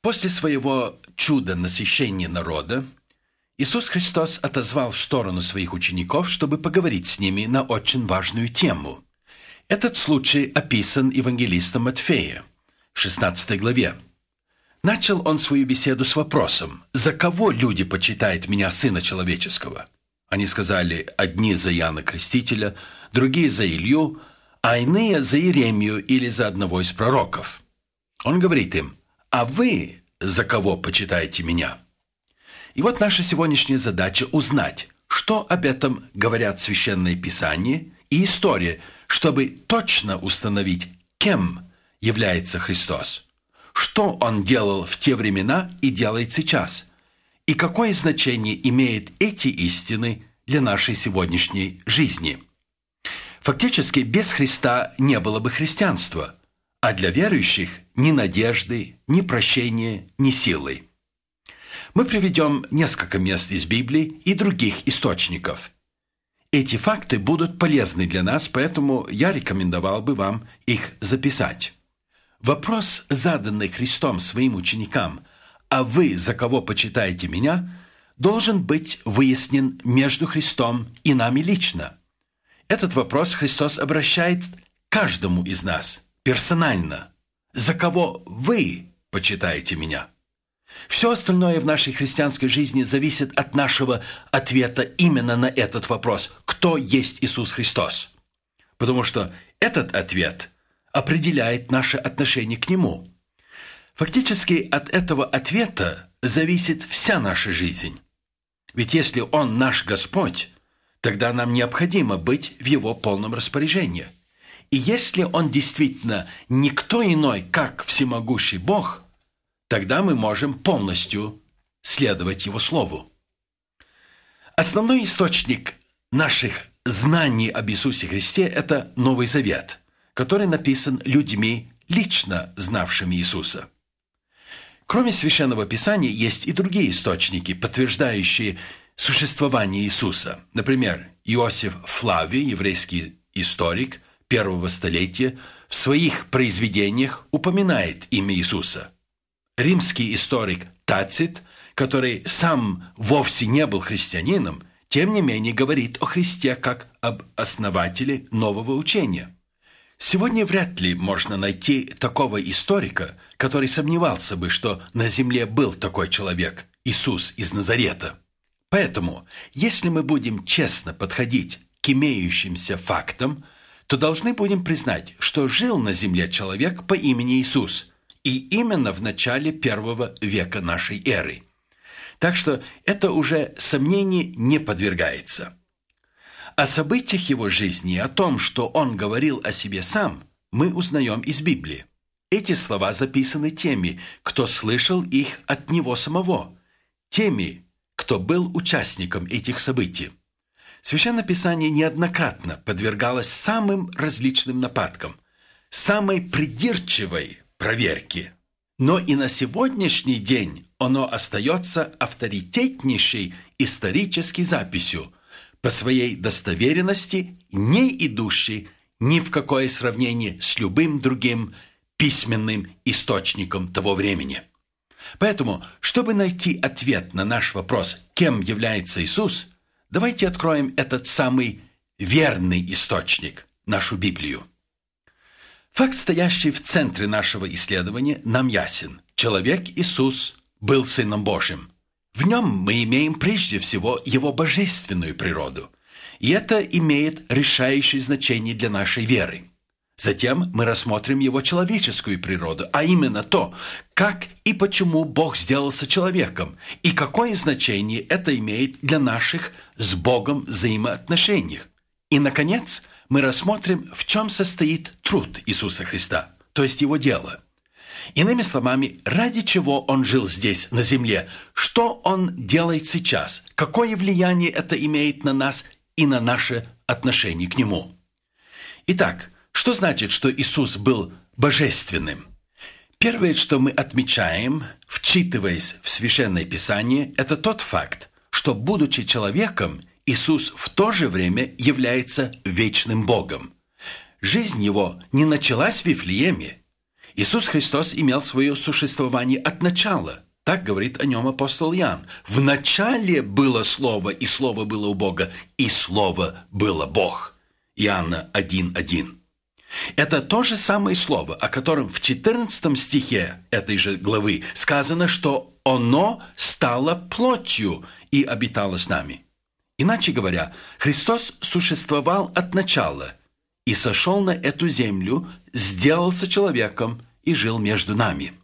После своего чуда насыщения народа Иисус Христос отозвал в сторону своих учеников, чтобы поговорить с ними на очень важную тему. Этот случай описан евангелистом Матфея в 16 главе. Начал он свою беседу с вопросом: «За кого люди почитают меня, Сына Человеческого?» Они сказали: одни за Иоанна Крестителя, другие за Илью, а иные за Иеремию или за одного из пророков. Он говорит им: «А вы за кого почитаете меня?» И вот наша сегодняшняя задача – узнать, что об этом говорят Священное Писание и история, чтобы точно установить, кем является Христос, что Он делал в те времена и делает сейчас, и какое значение имеют эти истины для нашей сегодняшней жизни. Фактически, без Христа не было бы христианства, а для верующих ни надежды, ни прощения, ни силы. Мы приведем несколько мест из Библии и других источников. Эти факты будут полезны для нас, поэтому я рекомендовал бы вам их записать. Вопрос, заданный Христом своим ученикам: «А вы за кого почитаете меня?», должен быть выяснен между Христом и нами лично. Этот вопрос Христос обращает к каждому из нас персонально. «За кого вы почитаете меня?» Все остальное в нашей христианской жизни зависит от нашего ответа именно на этот вопрос: кто есть Иисус Христос? Потому что этот ответ определяет наше отношение к Нему. Фактически от этого ответа зависит вся наша жизнь. Ведь если Он наш Господь, тогда нам необходимо быть в Его полном распоряжении. И если Он действительно никто иной, как всемогущий Бог, тогда мы можем полностью следовать Его Слову. Основной источник наших знаний об Иисусе Христе – это Новый Завет, который написан людьми, лично знавшими Иисуса. Кроме Священного Писания, есть и другие источники, подтверждающие существование Иисуса. Например, Иосиф Флавий, еврейский историк первого столетия, в своих произведениях упоминает имя Иисуса. Римский историк Тацит, который сам вовсе не был христианином, тем не менее говорит о Христе как об основателе нового учения. Сегодня вряд ли можно найти такого историка, который сомневался бы, что на земле был такой человек, Иисус из Назарета. Поэтому, если мы будем честно подходить к имеющимся фактам, то должны будем признать, что жил на земле человек по имени Иисус, и именно в начале первого века нашей эры. Так что это уже сомнению не подвергается. О событиях его жизни, о том, что он говорил о себе сам, мы узнаем из Библии. Эти слова записаны теми, кто слышал их от него самого, теми, кто был участником этих событий. Священное Писание неоднократно подвергалось самым различным нападкам, самой придирчивой проверке. Но и на сегодняшний день оно остается авторитетнейшей исторической записью, по своей достоверенности не идущей ни в какое сравнение с любым другим письменным источником того времени. Поэтому, чтобы найти ответ на наш вопрос, кем является Иисус, давайте откроем этот самый верный источник, нашу Библию. Факт, стоящий в центре нашего исследования, нам ясен. Человек Иисус был Сыном Божьим. В нем мы имеем прежде всего Его божественную природу, и это имеет решающее значение для нашей веры. Затем мы рассмотрим Его человеческую природу, а именно то, как и почему Бог сделался человеком, и какое значение это имеет для наших с Богом взаимоотношений. И, наконец, мы рассмотрим, в чем состоит труд Иисуса Христа, то есть Его дело. Иными словами, ради чего Он жил здесь, на земле, что Он делает сейчас, какое влияние это имеет на нас и на наше отношение к Нему. Итак, что значит, что Иисус был божественным? Первое, что мы отмечаем, вчитываясь в Священное Писание, это тот факт, что, будучи человеком, Иисус в то же время является вечным Богом. Жизнь Его не началась в Вифлееме, Иисус Христос имел свое существование от начала. Так говорит о нем апостол Иоанн. «В начале было Слово, и Слово было у Бога, и Слово было Бог». Иоанна 1:1. Это то же самое Слово, о котором в 14 стихе этой же главы сказано, что «оно стало плотью и обитало с нами». Иначе говоря, Христос существовал от начала и сошел на эту землю, сделался человеком и жил между нами.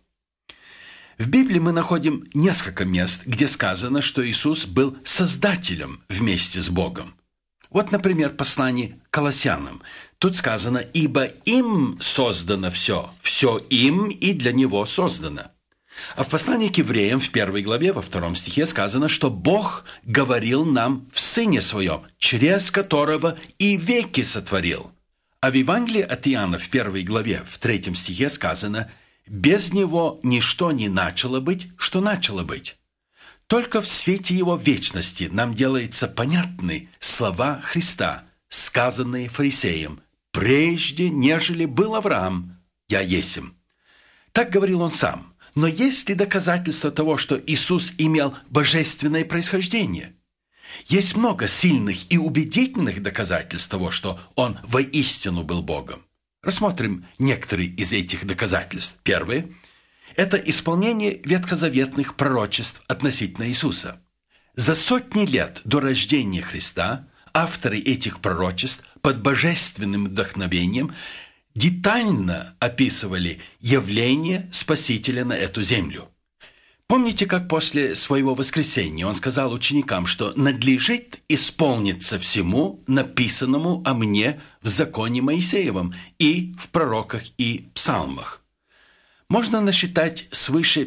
В Библии мы находим несколько мест, где сказано, что Иисус был создателем вместе с Богом. Вот, например, послание к Колоссянам. Тут сказано: «Ибо им создано все, все им и для Него создано». А в послании к Евреям в 1 главе, во 2 стихе сказано, что Бог говорил нам в Сыне Своем, через которого и веки сотворил. А в Евангелии от Иоанна в 1 главе, в 3 стихе сказано: «Без Него ничто не начало быть, что начало быть». Только в свете Его вечности нам делаются понятны слова Христа, сказанные фарисеям: «Прежде, нежели был Авраам, я есмь». Так говорил он сам. Но есть ли доказательства того, что Иисус имел божественное происхождение? Есть много сильных и убедительных доказательств того, что Он воистину был Богом. Рассмотрим некоторые из этих доказательств. Первое – это исполнение ветхозаветных пророчеств относительно Иисуса. За сотни лет до рождения Христа авторы этих пророчеств под божественным вдохновением детально описывали явление Спасителя на эту землю. Помните, как после своего воскресения он сказал ученикам, что надлежит исполниться всему написанному о мне в законе Моисеевом и в пророках и псалмах. Можно насчитать свыше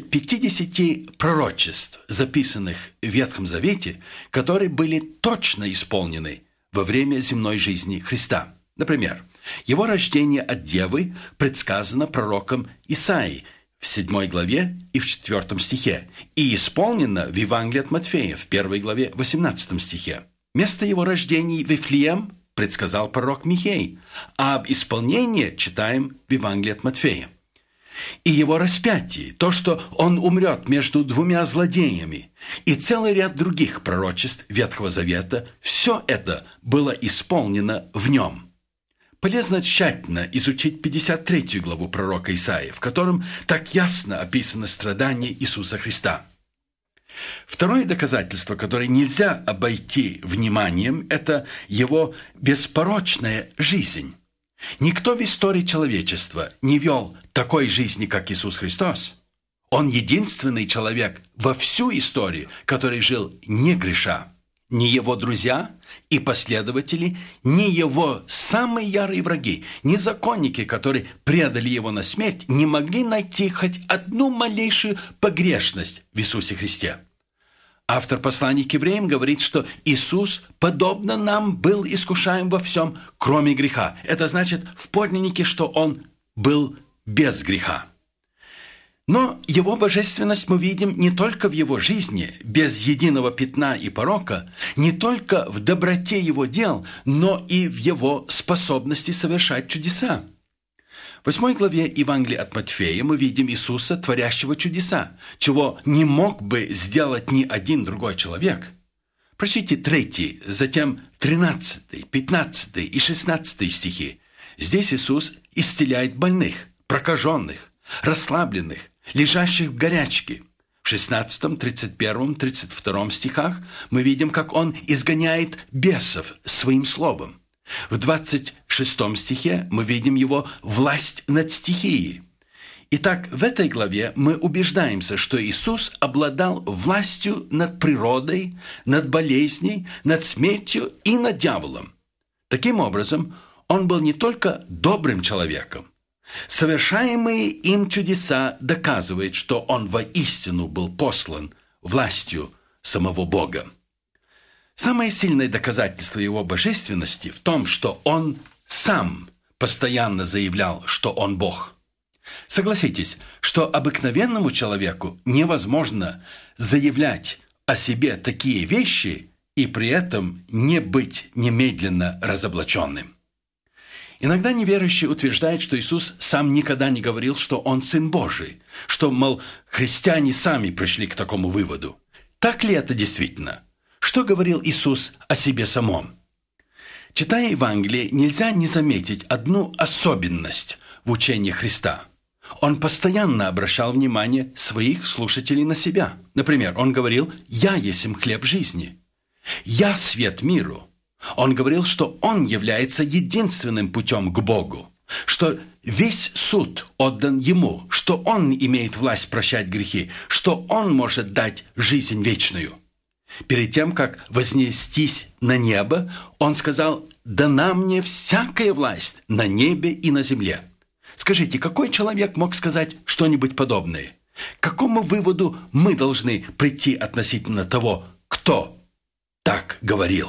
50 пророчеств, записанных в Ветхом Завете, которые были точно исполнены во время земной жизни Христа. Например, его рождение от Девы предсказано пророком Исаией в 7 главе и в 4 стихе, и исполнено в Евангелии от Матфея в 1 главе 18 стихе. Место его рождения Вифлеем предсказал пророк Михей, а об исполнении читаем в Евангелии от Матфея. И его распятие, то, что он умрет между двумя злодеями, и целый ряд других пророчеств Ветхого Завета, все это было исполнено в нем. Полезно тщательно изучить 53 главу пророка Исаии, в котором так ясно описано страдание Иисуса Христа. Второе доказательство, которое нельзя обойти вниманием, это его беспорочная жизнь. Никто в истории человечества не вел такой жизни, как Иисус Христос. Он единственный человек во всю историю, который жил не греша. Ни его друзья и последователи, ни его самые ярые враги, ни законники, которые предали его на смерть, не могли найти хоть одну малейшую погрешность в Иисусе Христе. Автор послания к евреям говорит, что Иисус, подобно нам, был искушаем во всем, кроме греха. Это значит в подлиннике, что Он был без греха. Но его божественность мы видим не только в его жизни, без единого пятна и порока, не только в доброте его дел, но и в его способности совершать чудеса. В 8 главе Евангелия от Матфея мы видим Иисуса, творящего чудеса, чего не мог бы сделать ни один другой человек. Прочтите 3, затем 13, 15 и 16 стихи. Здесь Иисус исцеляет больных, прокаженных, расслабленных, лежащих в горячке. В 16, 31, 32 стихах мы видим, как Он изгоняет бесов своим словом. В 26 стихе мы видим Его власть над стихией. Итак, в этой главе мы убеждаемся, что Иисус обладал властью над природой, над болезнью, над смертью и над дьяволом. Таким образом, Он был не только добрым человеком. Совершаемые им чудеса доказывают, что Он воистину был послан властью самого Бога. Самое сильное доказательство Его божественности в том, что Он сам постоянно заявлял, что Он Бог. Согласитесь, что обыкновенному человеку невозможно заявлять о себе такие вещи и при этом не быть немедленно разоблаченным. Иногда неверующие утверждают, что Иисус сам никогда не говорил, что Он Сын Божий, что, мол, христиане сами пришли к такому выводу. Так ли это действительно? Что говорил Иисус о себе самом? Читая Евангелие, нельзя не заметить одну особенность в учении Христа. Он постоянно обращал внимание своих слушателей на себя. Например, Он говорил: «Я есмь хлеб жизни», «Я свет миру». Он говорил, что Он является единственным путем к Богу, что весь суд отдан Ему, что Он имеет власть прощать грехи, что Он может дать жизнь вечную. Перед тем, как вознестись на небо, Он сказал: «Дана мне всякая власть на небе и на земле». Скажите, какой человек мог сказать что-нибудь подобное? К какому выводу мы должны прийти относительно того, кто так говорил?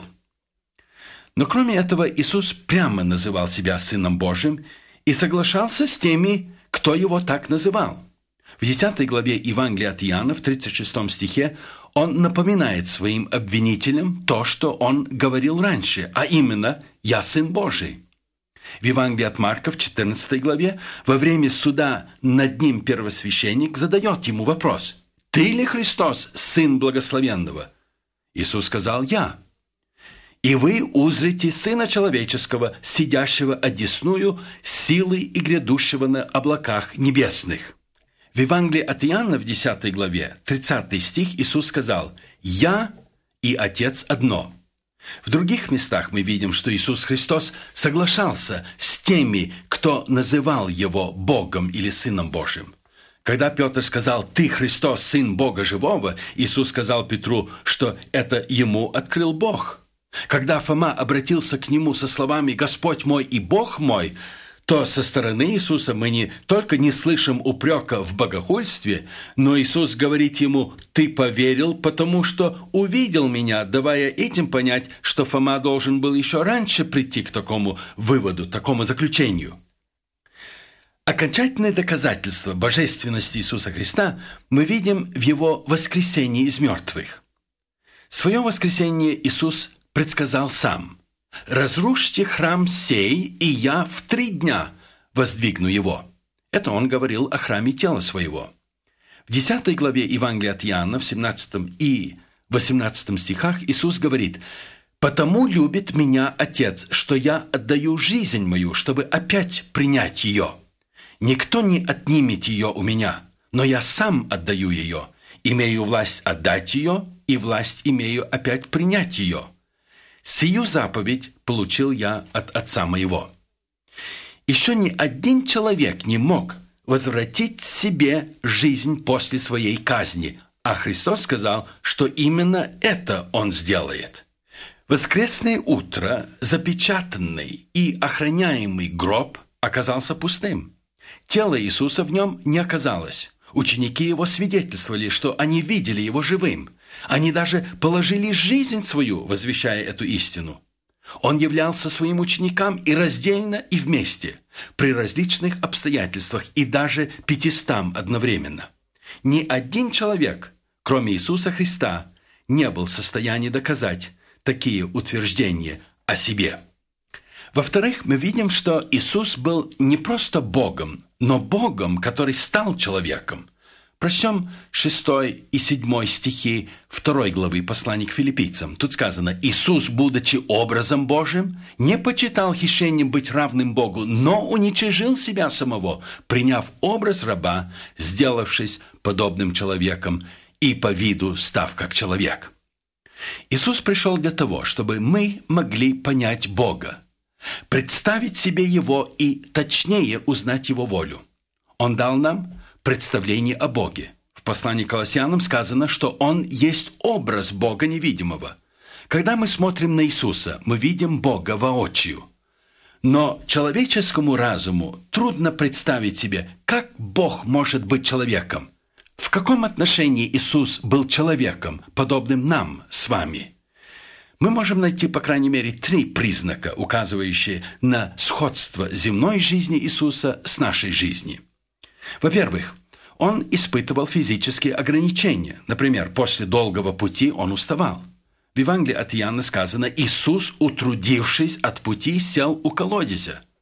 Но кроме этого, Иисус прямо называл себя Сыном Божьим и соглашался с теми, кто Его так называл. В 10 главе Евангелия от Иоанна, в 36 стихе, Он напоминает своим обвинителям то, что Он говорил раньше, а именно: «Я Сын Божий». В Евангелии от Марка, в 14 главе, во время суда над Ним первосвященник задает Ему вопрос: «Ты ли Христос, Сын Благословенного?» Иисус сказал: «Я». «И вы узрите Сына Человеческого, сидящего одесную силы и грядущего на облаках небесных». В Евангелии от Иоанна, в 10 главе, 30 стих, Иисус сказал: «Я и Отец одно». В других местах мы видим, что Иисус Христос соглашался с теми, кто называл Его Богом или Сыном Божьим. Когда Петр сказал: «Ты, Христос, Сын Бога Живого», Иисус сказал Петру, что это Ему открыл Бог. Когда Фома обратился к Нему со словами «Господь мой и Бог мой», то со стороны Иисуса мы не только не слышим упрека в богохульстве, но Иисус говорит ему: «Ты поверил, потому что увидел меня», давая этим понять, что Фома должен был еще раньше прийти к такому выводу, такому заключению. Окончательное доказательство божественности Иисуса Христа мы видим в Его воскресении из мертвых. Свое воскресение Иисус предсказал сам: «Разрушьте храм сей, и я в 3 дня воздвигну его». Это Он говорил о храме тела Своего. В 10 главе Евангелия от Иоанна, в 17 и 18 стихах Иисус говорит: «Потому любит Меня Отец, что Я отдаю жизнь Мою, чтобы опять принять ее. Никто не отнимет ее у Меня, но Я сам отдаю ее. Имею власть отдать ее, и власть имею опять принять ее. Сию заповедь получил Я от Отца Моего». Еще ни один человек не мог возвратить себе жизнь после своей казни, а Христос сказал, что именно это Он сделает. Воскресное утро запечатанный и охраняемый гроб оказался пустым. Тело Иисуса в нем не оказалось. Ученики Его свидетельствовали, что они видели Его живым. Они даже положили жизнь свою, возвещая эту истину. Он являлся своим ученикам и раздельно, и вместе, при различных обстоятельствах, и даже 500 одновременно. Ни один человек, кроме Иисуса Христа, не был в состоянии доказать такие утверждения о себе. Во-вторых, мы видим, что Иисус был не просто Богом, но Богом, который стал человеком. Прочтем 6 и 7 стихи 2 главы послания к филиппийцам. Тут сказано: «Иисус, будучи образом Божиим, не почитал хищением быть равным Богу, но уничижил себя самого, приняв образ раба, сделавшись подобным человеком и по виду став как человек». Иисус пришел для того, чтобы мы могли понять Бога, представить себе Его и точнее узнать Его волю. Он дал нам представление о Боге. В послании к Колоссянам сказано, что Он есть образ Бога невидимого. Когда мы смотрим на Иисуса, мы видим Бога воочию. Но человеческому разуму трудно представить себе, как Бог может быть человеком. В каком отношении Иисус был человеком, подобным нам с вами? Мы можем найти, по крайней мере, 3 признака, указывающие на сходство земной жизни Иисуса с нашей жизнью. Во-первых, Он испытывал физические ограничения. Например, после долгого пути Он уставал. В Евангелии от Иоанна сказано: «Иисус, утрудившись от пути, сел у колодезя».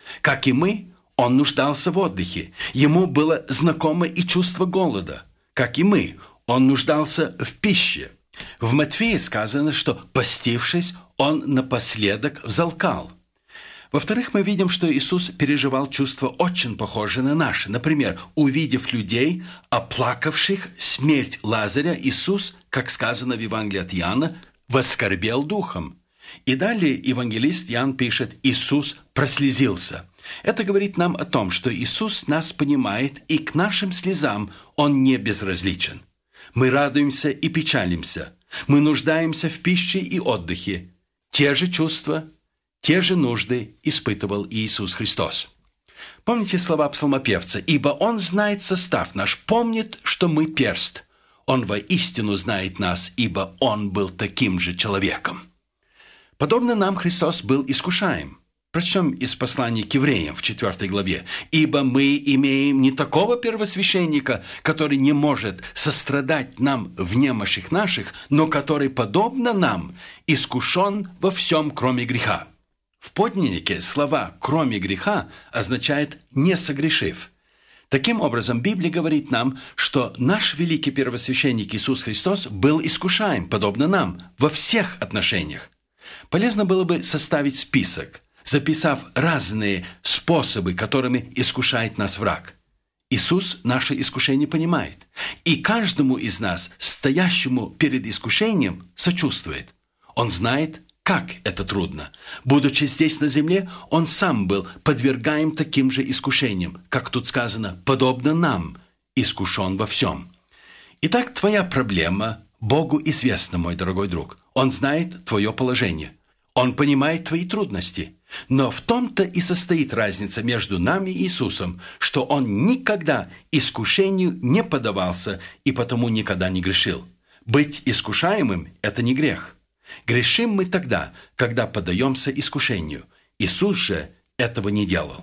Как и мы, он нуждался в отдыхе. Ему было знакомо и чувство голода. Как и мы, он нуждался в пище. В Матфея сказано, что, постившись, он напоследок взалкал. Во-вторых, мы видим, что Иисус переживал чувства очень похожие на наши. Например, увидев людей, оплакавших смерть Лазаря, Иисус, как сказано в Евангелии от Иоанна, воскорбел духом. И далее евангелист Иоанн пишет: «Иисус прослезился». Это говорит нам о том, что Иисус нас понимает, и к нашим слезам Он не безразличен. Мы радуемся и печалимся. Мы нуждаемся в пище и отдыхе. Те же чувства, те же нужды испытывал и Иисус Христос. Помните слова псалмопевца: «Ибо Он знает состав наш, помнит, что мы перст. Он воистину знает нас, ибо Он был таким же человеком». Подобно нам Христос был искушаем. Прочтем из послания к евреям в 4 главе. «Ибо мы имеем не такого первосвященника, который не может сострадать нам в немощах наших, но который, подобно нам, искушен во всем, кроме греха». В подлиннике слова «кроме греха» означает «не согрешив». Таким образом, Библия говорит нам, что наш великий первосвященник Иисус Христос был искушаем, подобно нам, во всех отношениях. Полезно было бы составить список, записав разные способы, которыми искушает нас враг. Иисус наше искушение понимает, и каждому из нас, стоящему перед искушением, сочувствует. Он знает, как это трудно. Будучи здесь на земле, Он сам был подвергаем таким же искушениям, как тут сказано, подобно нам, искушен во всем. Итак, твоя проблема Богу известна, мой дорогой друг. Он знает твое положение. Он понимает твои трудности. Но в том-то и состоит разница между нами и Иисусом, что Он никогда искушению не поддавался и потому никогда не грешил. Быть искушаемым – это не грех. Грешим мы тогда, когда поддаемся искушению. Иисус же этого не делал.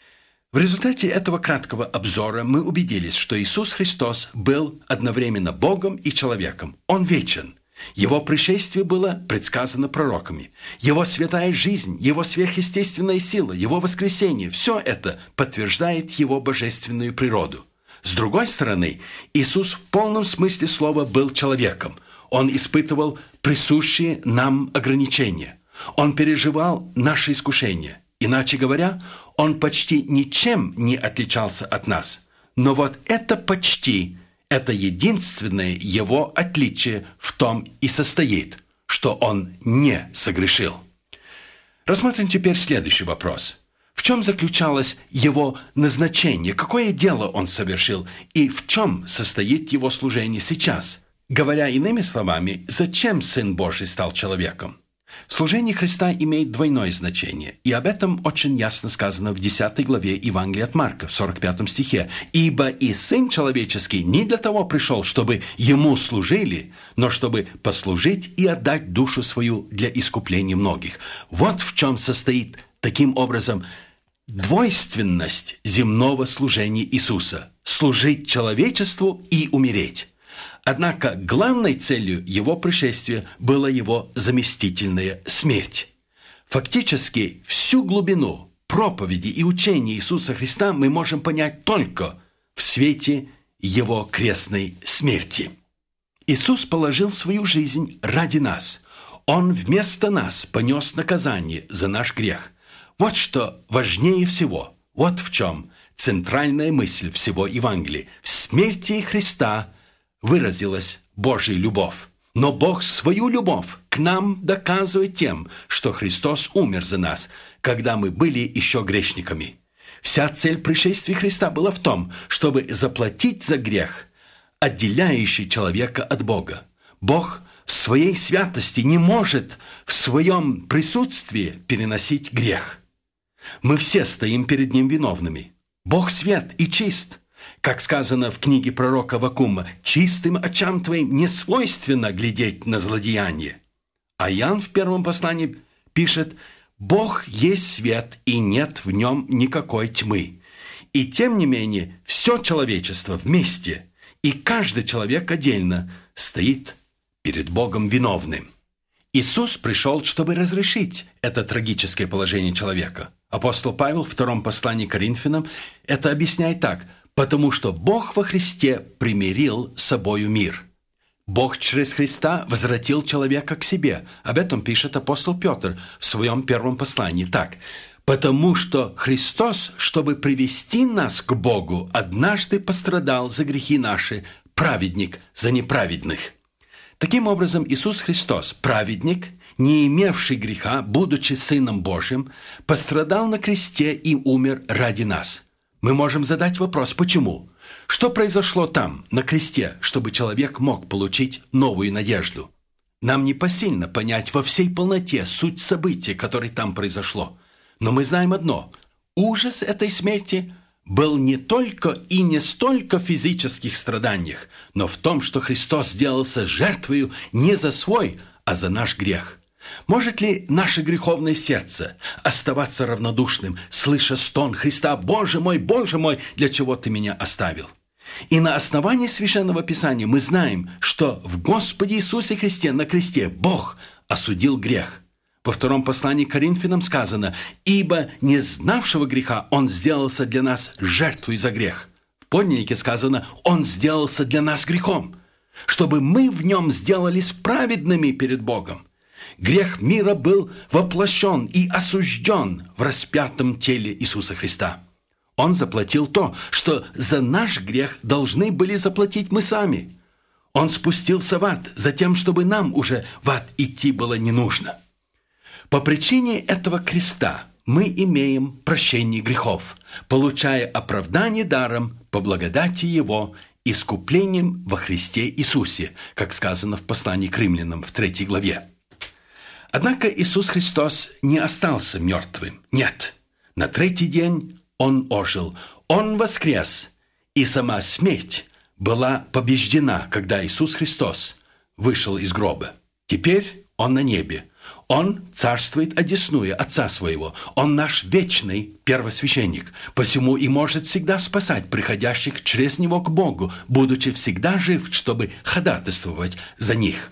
В результате этого краткого обзора мы убедились, что Иисус Христос был одновременно Богом и человеком. Он вечен. Его пришествие было предсказано пророками. Его святая жизнь, Его сверхъестественная сила, Его воскресение – все это подтверждает Его божественную природу. С другой стороны, Иисус в полном смысле слова был человеком. Он испытывал присущие нам ограничения. Он переживал наши искушения. Иначе говоря, Он почти ничем не отличался от нас. Но вот это почти, это единственное Его отличие в том и состоит, что Он не согрешил. Рассмотрим теперь следующий вопрос. В чем заключалось Его назначение, какое дело Он совершил и в чем состоит Его служение сейчас? Говоря иными словами, зачем Сын Божий стал человеком? Служение Христа имеет двойное значение, и об этом очень ясно сказано в 10 главе Евангелия от Марка, в 45 стихе. «Ибо и Сын Человеческий не для того пришел, чтобы Ему служили, но чтобы послужить и отдать душу свою для искупления многих». Вот в чем состоит, таким образом, двойственность земного служения Иисуса – служить человечеству и умереть. Однако главной целью Его пришествия была Его заместительная смерть. Фактически, всю глубину проповеди и учения Иисуса Христа мы можем понять только в свете Его крестной смерти. Иисус положил свою жизнь ради нас. Он вместо нас понес наказание за наш грех. Вот что важнее всего. Вот в чем центральная мысль всего Евангелия. В смерти Христа выразилась Божья любовь. Но Бог свою любовь к нам доказывает тем, что Христос умер за нас, когда мы были еще грешниками. Вся цель пришествия Христа была в том, чтобы заплатить за грех, отделяющий человека от Бога. Бог в своей святости не может в своем присутствии переносить грех. Мы все стоим перед Ним виновными. Бог свят и чист. Как сказано в книге пророка Аввакума, «Чистым очам твоим не свойственно глядеть на злодеяние». А Иоанн в первом послании пишет: «Бог есть свет, и нет в нем никакой тьмы». И тем не менее, все человечество вместе, и каждый человек отдельно стоит перед Богом виновным. Иисус пришел, чтобы разрешить это трагическое положение человека. Апостол Павел в втором послании к Коринфянам это объясняет так: «Потому что Бог во Христе примирил с собою мир». Бог через Христа возвратил человека к себе. Об этом пишет апостол Петр в своем первом послании так: «Потому что Христос, чтобы привести нас к Богу, однажды пострадал за грехи наши, праведник за неправедных». Таким образом, Иисус Христос, праведник, не имевший греха, будучи Сыном Божьим, пострадал на кресте и умер ради нас. Мы можем задать вопрос: почему? Что произошло там, на кресте, чтобы человек мог получить новую надежду? Нам непосильно понять во всей полноте суть события, которое там произошло. Но мы знаем одно: ужас этой смерти был не только и не столько в физических страданиях, но в том, что Христос сделался жертвою не за свой, а за наш грех. Может ли наше греховное сердце оставаться равнодушным, слыша стон Христа: «Боже мой, для чего ты меня оставил?» И на основании Священного Писания мы знаем, что в Господе Иисусе Христе на кресте Бог осудил грех. Во втором послании к Коринфянам сказано: «Ибо не знавшего греха Он сделался для нас жертвой за грех». В подлиннике сказано: «Он сделался для нас грехом, чтобы мы в Нем сделались праведными перед Богом». Грех мира был воплощен и осужден в распятом теле Иисуса Христа. Он заплатил то, что за наш грех должны были заплатить мы сами. Он спустился в ад за тем, чтобы нам уже в ад идти было не нужно. По причине этого креста мы имеем прощение грехов, получая оправдание даром по благодати Его, искуплением во Христе Иисусе, как сказано в послании к Римлянам в 3 главе. Однако Иисус Христос не остался мертвым. Нет, на 3-й день Он ожил, Он воскрес, и сама смерть была побеждена, когда Иисус Христос вышел из гроба. Теперь Он на небе. Он царствует одесную Отца Своего. Он наш вечный первосвященник, посему и может всегда спасать приходящих через Него к Богу, будучи всегда жив, чтобы ходатайствовать за них.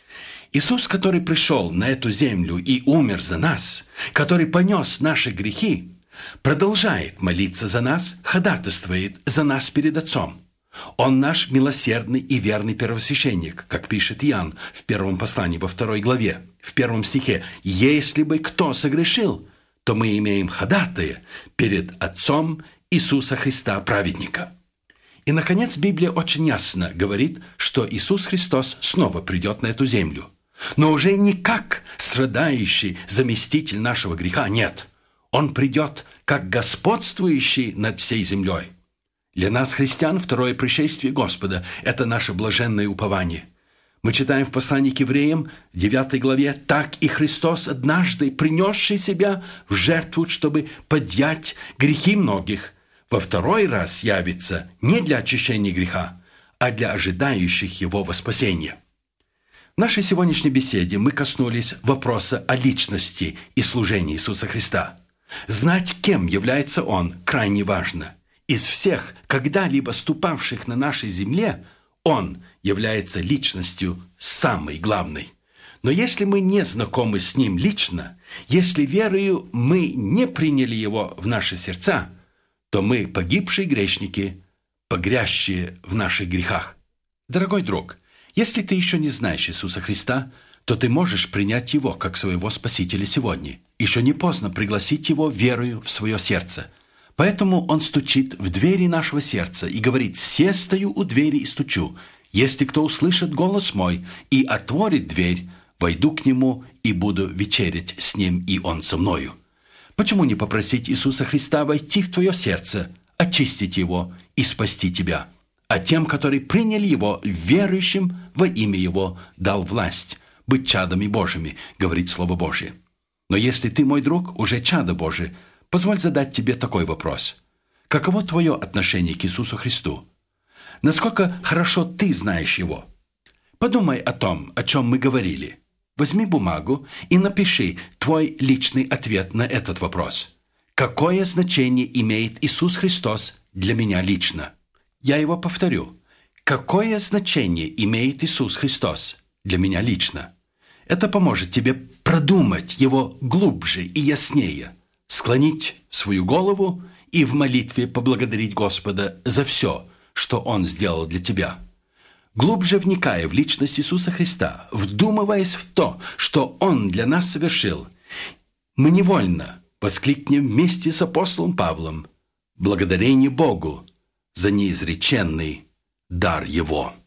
Иисус, который пришел на эту землю и умер за нас, который понес наши грехи, продолжает молиться за нас, ходатайствует за нас перед Отцом. Он наш милосердный и верный первосвященник, как пишет Иоанн в первом послании во 2 главе, в 1 стихе: «Если бы кто согрешил, то мы имеем ходатая перед Отцом Иисуса Христа, праведника». И, наконец, Библия очень ясно говорит, что Иисус Христос снова придет на эту землю. Но уже не как страдающий заместитель нашего греха, нет. Он придет как господствующий над всей землей. Для нас, христиан, второе пришествие Господа – это наше блаженное упование. Мы читаем в послании к евреям, 9 главе: «Так и Христос, однажды принесший себя в жертву, чтобы подъять грехи многих, во второй раз явится не для очищения греха, а для ожидающих Его во спасение». В нашей сегодняшней беседе мы коснулись вопроса о личности и служении Иисуса Христа. Знать, кем является Он, крайне важно. Из всех, когда-либо ступавших на нашей земле, Он является личностью самой главной. Но если мы не знакомы с Ним лично, если верою мы не приняли Его в наши сердца, то мы погибшие грешники, погрязшие в наших грехах. Дорогой друг, если ты еще не знаешь Иисуса Христа, то ты можешь принять Его как своего Спасителя сегодня. Еще не поздно пригласить Его верою в свое сердце. Поэтому Он стучит в двери нашего сердца и говорит: «Се стою у двери и стучу. Если кто услышит голос мой и отворит дверь, войду к нему и буду вечерять с ним, и он со мною». Почему не попросить Иисуса Христа войти в твое сердце, очистить его и спасти тебя? А тем, которые приняли Его, верующим во имя Его, дал власть быть чадами Божьими, говорит Слово Божие. Но если ты, мой друг, уже чадо Божие, позволь задать тебе такой вопрос. Каково твое отношение к Иисусу Христу? Насколько хорошо ты знаешь Его? Подумай о том, о чем мы говорили. Возьми бумагу и напиши твой личный ответ на этот вопрос. Какое значение имеет Иисус Христос для меня лично? Я его повторю. Какое значение имеет Иисус Христос для меня лично? Это поможет тебе продумать Его глубже и яснее. склонить свою голову и в молитве поблагодарить Господа за все, что Он сделал для тебя. Глубже вникая в личность Иисуса Христа, вдумываясь в то, что Он для нас совершил, мы невольно воскликнем вместе с апостолом Павлом благодарение Богу за неизреченный дар Его.